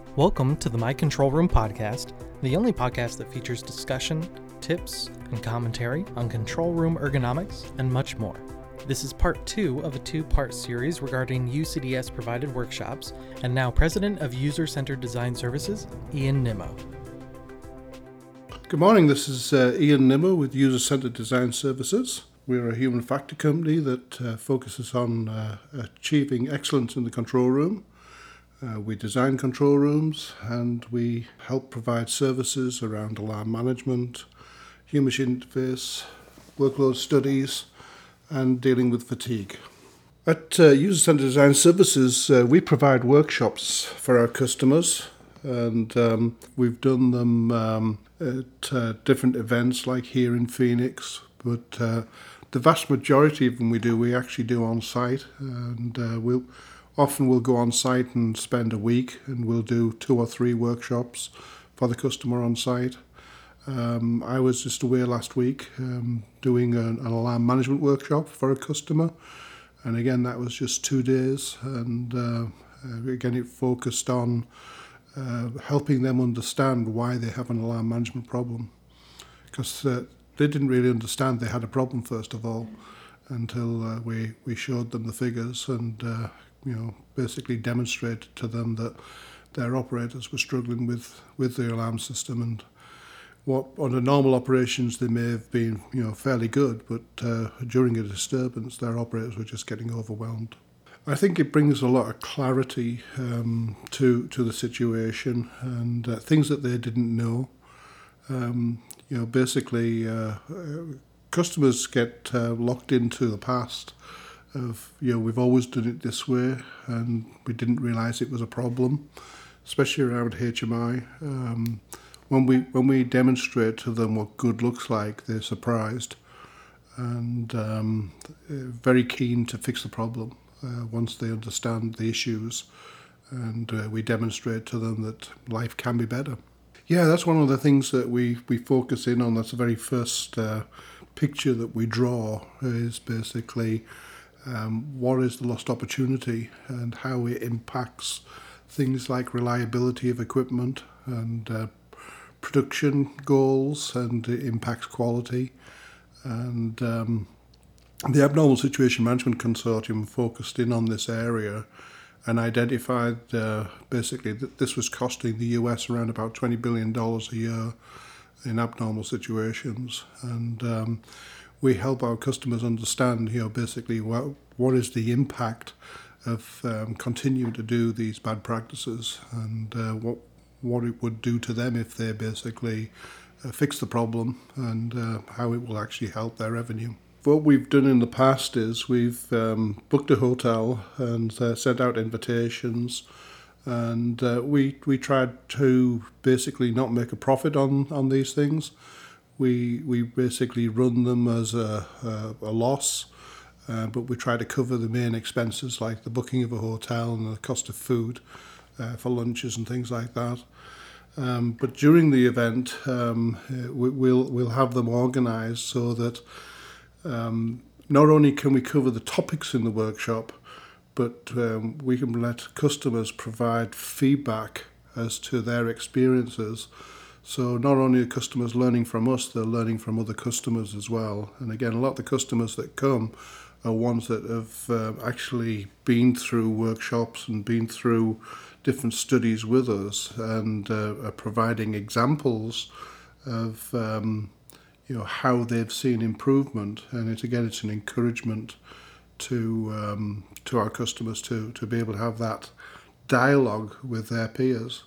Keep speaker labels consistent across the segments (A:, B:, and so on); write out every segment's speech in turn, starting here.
A: Welcome to the My Control Room podcast, the only podcast that features discussion, tips, and commentary on control room ergonomics and much more. This is part 2 of a 2-part series regarding UCDS provided workshops, and now President of User-Centered Design Services, Ian Nimmo.
B: Good morning, this is Ian Nimmo with User-Centered Design Services. We're a human factor company that focuses on achieving excellence in the control room. We design control rooms and we help provide services around alarm management, human-machine interface, workload studies, and dealing with fatigue. At User-Centered Design Services, we provide workshops for our customers, and we've done them at different events like here in Phoenix, but the vast majority of them we actually do on site, and we'll go on site and spend a week, and we'll do 2 or 3 workshops for the customer on site. I was just away last week doing an alarm management workshop for a customer, and again that was just 2 days, and again it focused on helping them understand why they have an alarm management problem, because they didn't really understand they had a problem first of all until we showed them the figures and basically demonstrated to them that their operators were struggling with the alarm system, and what under normal operations they may have been fairly good, but during a disturbance their operators were just getting overwhelmed. I think it brings a lot of clarity to the situation and things that they didn't know. Basically customers get locked into the past of we've always done it this way, and we didn't realise it was a problem, especially around HMI. When we demonstrate to them what good looks like, they're surprised and very keen to fix the problem once they understand the issues, and we demonstrate to them that life can be better. Yeah, that's one of the things that we focus in on. That's the very first picture that we draw, is basically what is the lost opportunity and how it impacts things like reliability of equipment and production goals, and it impacts quality. And the Abnormal Situation Management Consortium focused in on this area and identified basically that this was costing the US around about $20 billion a year in abnormal situations. And we help our customers understand, basically what is the impact of continuing to do these bad practices, and what it would do to them if they basically fix the problem, and how it will actually help their revenue. What we've done in the past is we've booked a hotel and sent out invitations, and we tried to basically not make a profit on these things. We basically run them as a loss, but we try to cover the main expenses like the booking of a hotel and the cost of food for lunches and things like that. But during the event, we'll have them organised so that not only can we cover the topics in the workshop, but we can let customers provide feedback as to their experiences. So not only are customers learning from us, they're learning from other customers as well. And again, a lot of the customers that come are ones that have actually been through workshops and been through different studies with us, and are providing examples of how they've seen improvement. And it's an encouragement to our customers to be able to have that dialogue with their peers.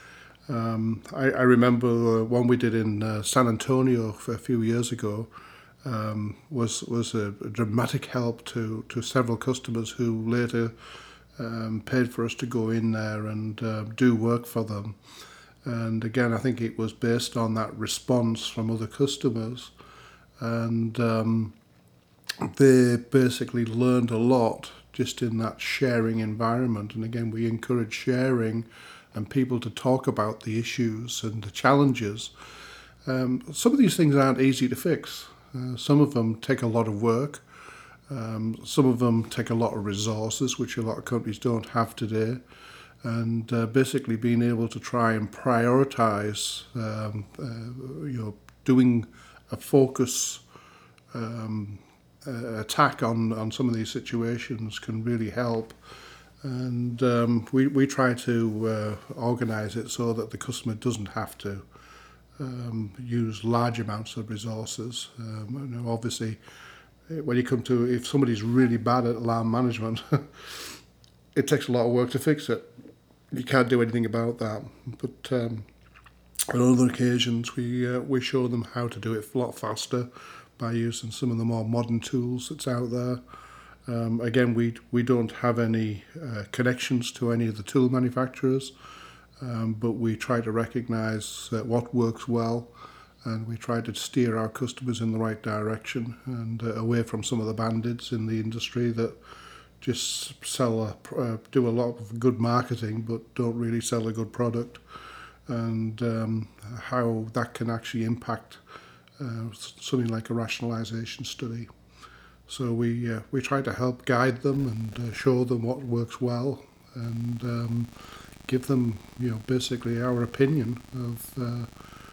B: I remember one we did in San Antonio a few years ago was a dramatic help to several customers who later paid for us to go in there and do work for them. And again, I think it was based on that response from other customers, and they basically learned a lot just in that sharing environment. And again, we encourage sharing and people to talk about the issues and the challenges. Some of these things aren't easy to fix. Some of them take a lot of work. Some of them take a lot of resources, which a lot of companies don't have today. and basically being able to try and prioritize, doing a focus attack on some of these situations can really help. And we try to organise it so that the customer doesn't have to use large amounts of resources. Obviously, when you come to, if somebody's really bad at alarm management, it takes a lot of work to fix it. You can't do anything about that. But on other occasions, we show them how to do it a lot faster by using some of the more modern tools that's out there. Again, we don't have any connections to any of the tool manufacturers, but we try to recognise what works well, and we try to steer our customers in the right direction and away from some of the bandits in the industry that just do a lot of good marketing but don't really sell a good product, and how that can actually impact something like a rationalisation study. So we try to help guide them and show them what works well, and give them basically our opinion of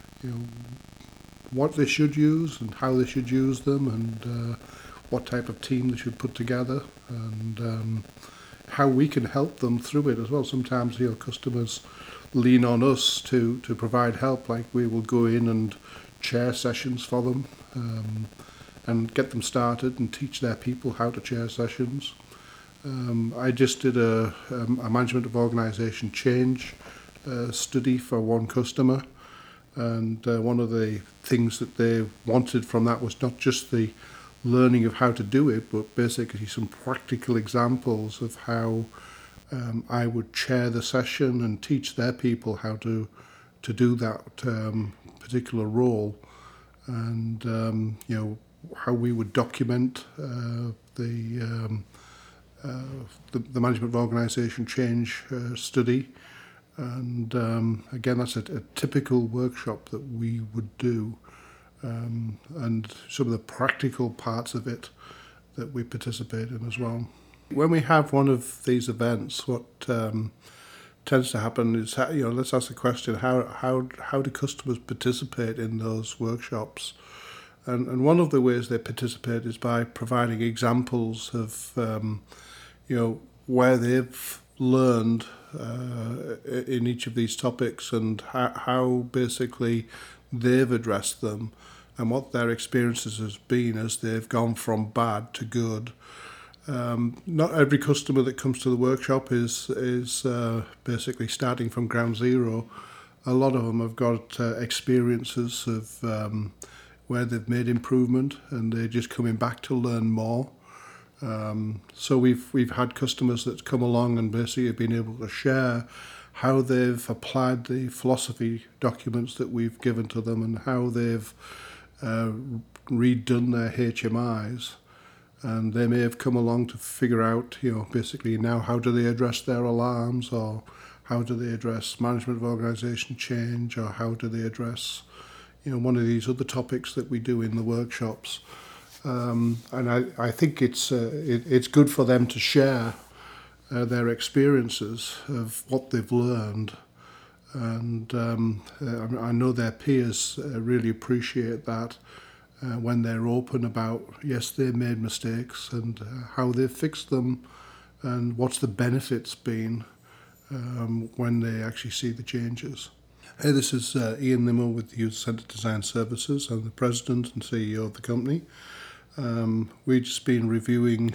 B: what they should use and how they should use them, and what type of team they should put together, and how we can help them through it as well. Sometimes customers lean on us to provide help, like we will go in and chair sessions for them, and get them started and teach their people how to chair sessions. I just did a management of organisation change study for one customer, and one of the things that they wanted from that was not just the learning of how to do it, but basically some practical examples of how I would chair the session and teach their people how to do that particular role, and how we would document the management of organisation change study. And again, that's a typical workshop that we would do, and some of the practical parts of it that we participate in as well. When we have one of these events, what tends to happen is, let's ask the question, how do customers participate in those workshops? And one of the ways they participate is by providing examples of where they've learned in each of these topics, and how basically they've addressed them, and what their experiences has been as they've gone from bad to good. Not every customer that comes to the workshop is basically starting from ground zero. A lot of them have got experiences of where they've made improvement, and they're just coming back to learn more. So we've had customers that come along and basically have been able to share how they've applied the philosophy documents that we've given to them, and how they've redone their HMIs. And they may have come along to figure out, basically now how do they address their alarms, or how do they address management of organisation change, or how do they address, one of these other topics that we do in the workshops. And I think it's good for them to share their experiences of what they've learned, and I know their peers really appreciate that when they're open about, yes, they made mistakes, and how they've fixed them, and what's the benefits been when they actually see the changes. Hey, this is Ian Nimmo with the Youth Centre Design Services. I'm the President and CEO of the company. We've just been reviewing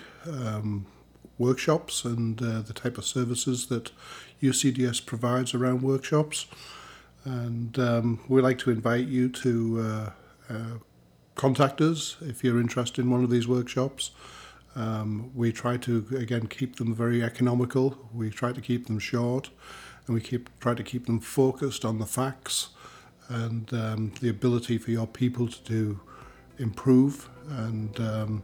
B: workshops and the type of services that UCDS provides around workshops. And we'd like to invite you to contact us if you're interested in one of these workshops. We try to, again, keep them very economical. We try to keep them short, and we try to keep them focused on the facts and the ability for your people to improve. And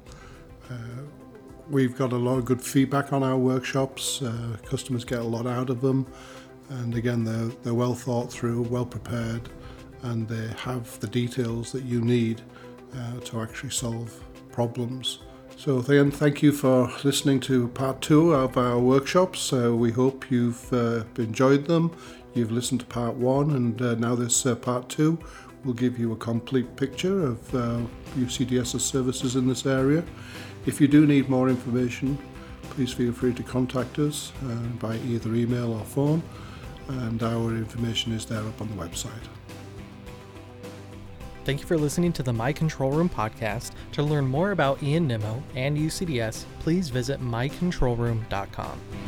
B: we've got a lot of good feedback on our workshops. Customers get a lot out of them, and again, they're well thought through, well prepared, and they have the details that you need to actually solve problems So then, thank you for listening to part 2 of our workshops. We hope you've enjoyed them. You've listened to part 1, and now this part 2 will give you a complete picture of UCDS's services in this area. If you do need more information, please feel free to contact us by either email or phone, and our information is there up on the website.
A: Thank you for listening to the My Control Room podcast. To learn more about Ian Nimmo and UCDS, please visit mycontrolroom.com.